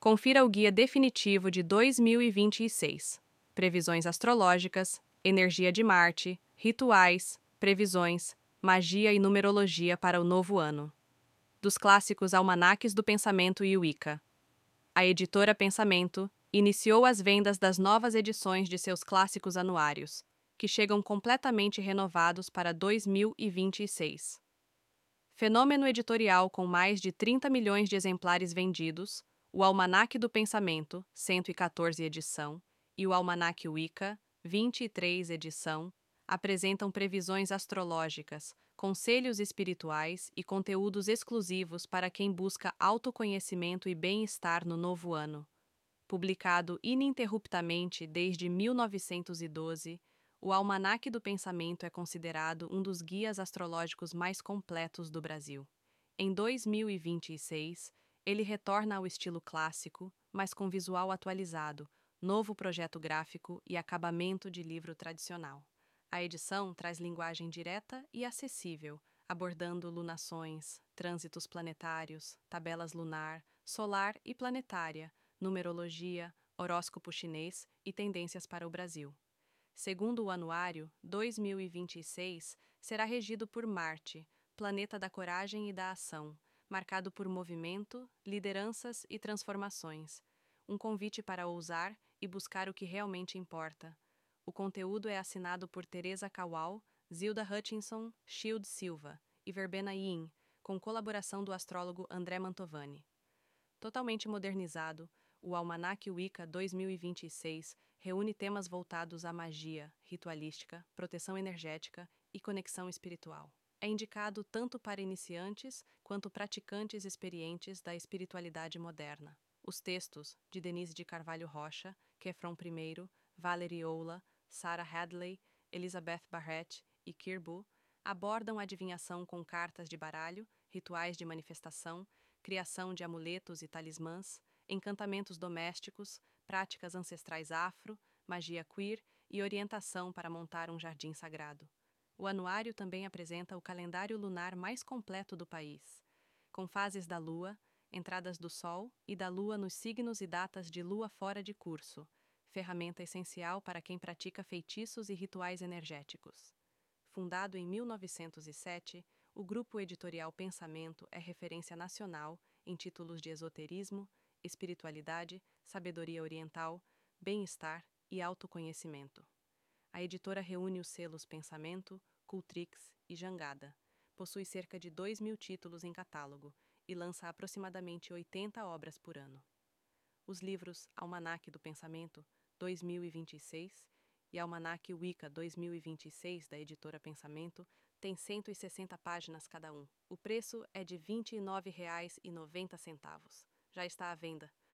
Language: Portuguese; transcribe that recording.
Confira o guia definitivo de 2026. Previsões astrológicas, energia de Marte, rituais, previsões, magia e numerologia para o novo ano. Dos clássicos Almanaques do Pensamento e Wicca. A editora Pensamento iniciou as vendas das novas edições de seus clássicos anuários, que chegam completamente renovados para 2026. Fenômeno editorial com mais de 30 milhões de exemplares vendidos, o Almanaque do Pensamento, 114 edição, e o Almanaque Wicca, 23 edição, apresentam previsões astrológicas, conselhos espirituais e conteúdos exclusivos para quem busca autoconhecimento e bem-estar no novo ano. Publicado ininterruptamente desde 1912, o Almanaque do Pensamento é considerado um dos guias astrológicos mais completos do Brasil. Em 2026, ele retorna ao estilo clássico, mas com visual atualizado, novo projeto gráfico e acabamento de livro tradicional. A edição traz linguagem direta e acessível, abordando lunações, trânsitos planetários, tabelas lunar, solar e planetária, numerologia, horóscopo chinês e tendências para o Brasil. Segundo o anuário, 2026 será regido por Marte, planeta da coragem e da ação, marcado por movimento, lideranças e transformações. Um convite para ousar e buscar o que realmente importa. O conteúdo é assinado por Teresa Kawal, Zilda Hutchinson, Shield Silva e Verbena Yin, com colaboração do astrólogo André Mantovani. Totalmente modernizado, o Almanaque Wicca 2026 reúne temas voltados à magia, ritualística, proteção energética e conexão espiritual. É indicado tanto para iniciantes quanto praticantes experientes da espiritualidade moderna. Os textos, de Denise de Carvalho Rocha, Kefron I, Valerie Oula, Sarah Hadley, Elizabeth Barrett e Kirbu, abordam a adivinhação com cartas de baralho, rituais de manifestação, criação de amuletos e talismãs, encantamentos domésticos, práticas ancestrais afro, magia queer e orientação para montar um jardim sagrado. O anuário também apresenta o calendário lunar mais completo do país, com fases da Lua, entradas do Sol e da Lua nos signos e datas de Lua fora de curso, ferramenta essencial para quem pratica feitiços e rituais energéticos. Fundado em 1907, o grupo editorial Pensamento é referência nacional em títulos de esoterismo, espiritualidade, sabedoria oriental, bem-estar e autoconhecimento. A editora reúne os selos Pensamento, Cultrix e Jangada. Possui cerca de 2.000 títulos em catálogo e lança aproximadamente 80 obras por ano. Os livros Almanaque do Pensamento 2026 e Almanaque Wicca 2026 da editora Pensamento têm 160 páginas cada um. O preço é de R$ 29,90. Já está à venda.